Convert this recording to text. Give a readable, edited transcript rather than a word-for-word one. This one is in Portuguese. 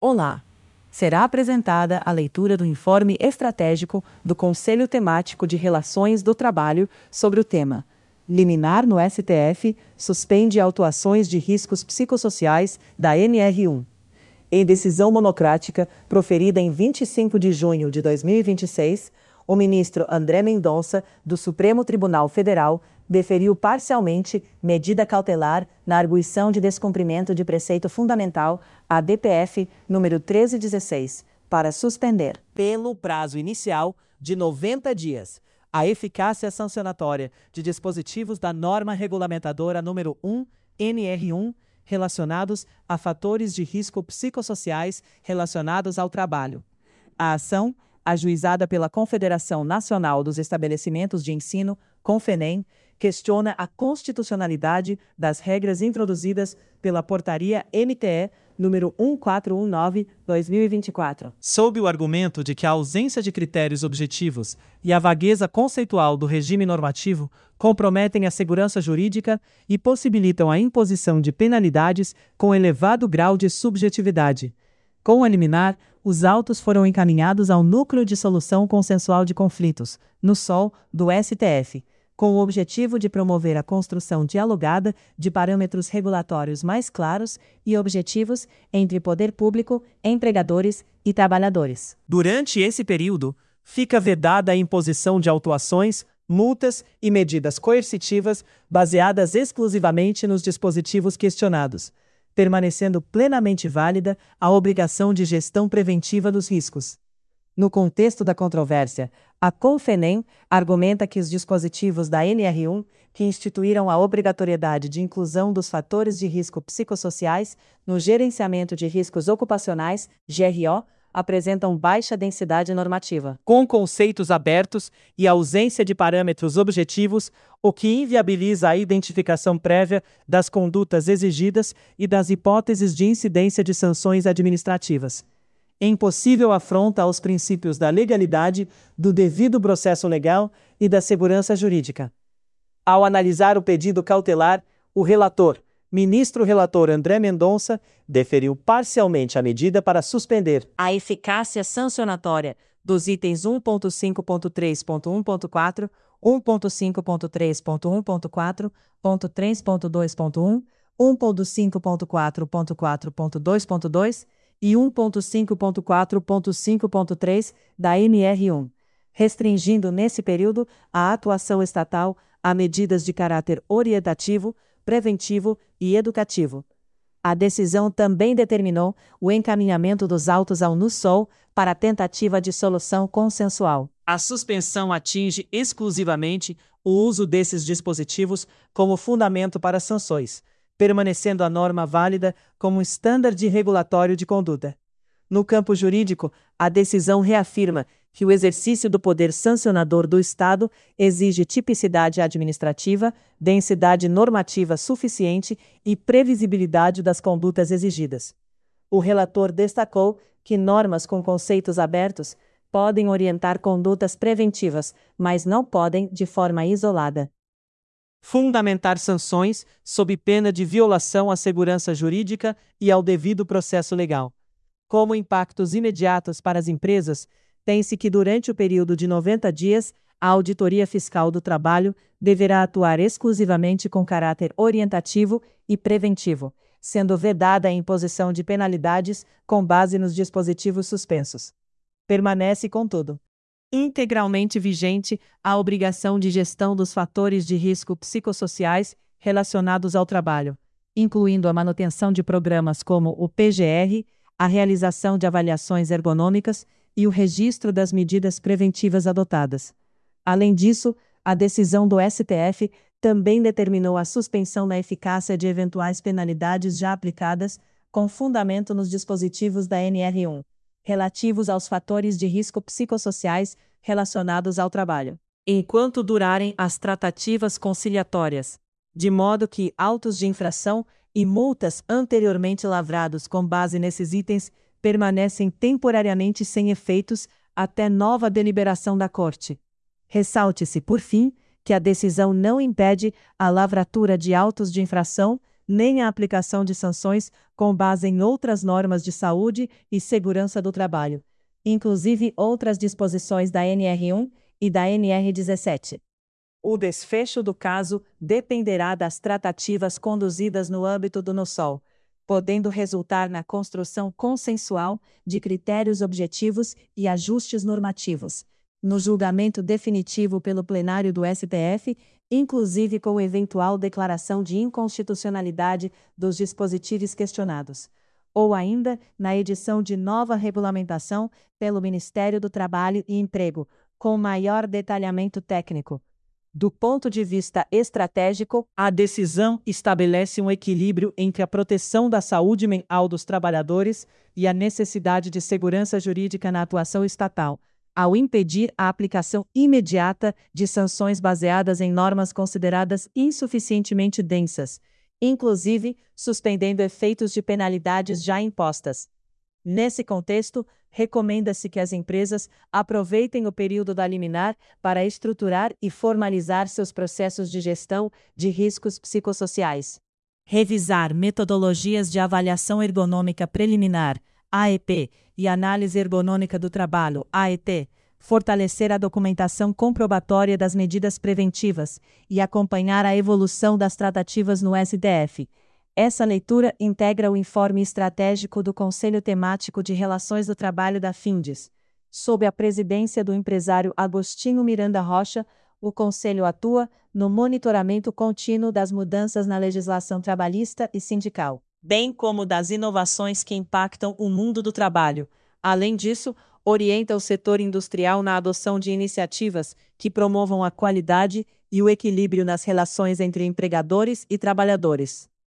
Olá! Será apresentada a leitura do Informe Estratégico do Conselho Temático de Relações do Trabalho sobre o tema Liminar no STF suspende autuações de riscos psicossociais da NR1. Em decisão monocrática, proferida em 25 de junho de 2026, o ministro André Mendonça, do Supremo Tribunal Federal, deferiu parcialmente medida cautelar na arguição de descumprimento de preceito fundamental, a DPF número 1316, para suspender, pelo prazo inicial de 90 dias, a eficácia sancionatória de dispositivos da norma regulamentadora número 1, NR1, relacionados a fatores de risco psicossociais relacionados ao trabalho. A ação, ajuizada pela Confederação Nacional dos Estabelecimentos de Ensino, Confenem, questiona a constitucionalidade das regras introduzidas pela Portaria MTE número 1419/2024. Sob o argumento de que a ausência de critérios objetivos e a vagueza conceitual do regime normativo comprometem a segurança jurídica e possibilitam a imposição de penalidades com elevado grau de subjetividade. Com a liminar, os autos foram encaminhados ao Núcleo de Solução Consensual de Conflitos, NUSOL, do STF, com o objetivo de promover a construção dialogada de parâmetros regulatórios mais claros e objetivos entre poder público, empregadores e trabalhadores. Durante esse período, fica vedada a imposição de autuações, multas e medidas coercitivas baseadas exclusivamente nos dispositivos questionados, permanecendo plenamente válida a obrigação de gestão preventiva dos riscos. No contexto da controvérsia, a Confenem argumenta que os dispositivos da NR1, que instituíram a obrigatoriedade de inclusão dos fatores de risco psicossociais no gerenciamento de riscos ocupacionais, GRO, apresentam baixa densidade normativa, com conceitos abertos e ausência de parâmetros objetivos, o que inviabiliza a identificação prévia das condutas exigidas e das hipóteses de incidência de sanções administrativas. Em possível afronta aos princípios da legalidade, do devido processo legal e da segurança jurídica. Ao analisar o pedido cautelar, o ministro relator André Mendonça, deferiu parcialmente a medida para suspender a eficácia sancionatória dos itens 1.5.3.1.4, 1.5.3.1.4, 3.2.1, 1.5.4.4.2.2 e 1.5.4.5.3 da NR1, restringindo nesse período a atuação estatal a medidas de caráter orientativo, preventivo e educativo. A decisão também determinou o encaminhamento dos autos ao NUSOL para tentativa de solução consensual. A suspensão atinge exclusivamente o uso desses dispositivos como fundamento para sanções, permanecendo a norma válida como estándar regulatório de conduta. No campo jurídico, a decisão reafirma que o exercício do poder sancionador do Estado exige tipicidade administrativa, densidade normativa suficiente e previsibilidade das condutas exigidas. O relator destacou que normas com conceitos abertos podem orientar condutas preventivas, mas não podem, de forma isolada, fundamentar sanções sob pena de violação à segurança jurídica e ao devido processo legal. Como impactos imediatos para as empresas, tem-se que durante o período de 90 dias, a Auditoria Fiscal do Trabalho deverá atuar exclusivamente com caráter orientativo e preventivo, sendo vedada a imposição de penalidades com base nos dispositivos suspensos. Permanece, contudo, integralmente vigente a obrigação de gestão dos fatores de risco psicossociais relacionados ao trabalho, incluindo a manutenção de programas como o PGR, a realização de avaliações ergonômicas e o registro das medidas preventivas adotadas. Além disso, a decisão do STF também determinou a suspensão da eficácia de eventuais penalidades já aplicadas com fundamento nos dispositivos da NR1, relativos aos fatores de risco psicossociais relacionados ao trabalho, enquanto durarem as tratativas conciliatórias, de modo que autos de infração e multas anteriormente lavrados com base nesses itens permanecem temporariamente sem efeitos até nova deliberação da Corte. Ressalte-se, por fim, que a decisão não impede a lavratura de autos de infração nem a aplicação de sanções com base em outras normas de saúde e segurança do trabalho, inclusive outras disposições da NR1 e da NR17. O desfecho do caso dependerá das tratativas conduzidas no âmbito do NOSOL, podendo resultar na construção consensual de critérios objetivos e ajustes normativos, no julgamento definitivo pelo plenário do STF, inclusive com eventual declaração de inconstitucionalidade dos dispositivos questionados, ou ainda na edição de nova regulamentação pelo Ministério do Trabalho e Emprego, com maior detalhamento técnico. Do ponto de vista estratégico, a decisão estabelece um equilíbrio entre a proteção da saúde mental dos trabalhadores e a necessidade de segurança jurídica na atuação estatal, ao impedir a aplicação imediata de sanções baseadas em normas consideradas insuficientemente densas, inclusive suspendendo efeitos de penalidades já impostas. Nesse contexto, recomenda-se que as empresas aproveitem o período da liminar para estruturar e formalizar seus processos de gestão de riscos psicossociais. Revisar metodologias de avaliação ergonômica preliminar, AEP, e análise ergonômica do trabalho, AET, fortalecer a documentação comprobatória das medidas preventivas e acompanhar a evolução das tratativas no STF. Essa leitura integra o informe estratégico do Conselho Temático de Relações do Trabalho da FINDES. Sob a presidência do empresário Agostinho Miranda Rocha, o Conselho atua no monitoramento contínuo das mudanças na legislação trabalhista e sindical, bem como das inovações que impactam o mundo do trabalho. Além disso, orienta o setor industrial na adoção de iniciativas que promovam a qualidade e o equilíbrio nas relações entre empregadores e trabalhadores.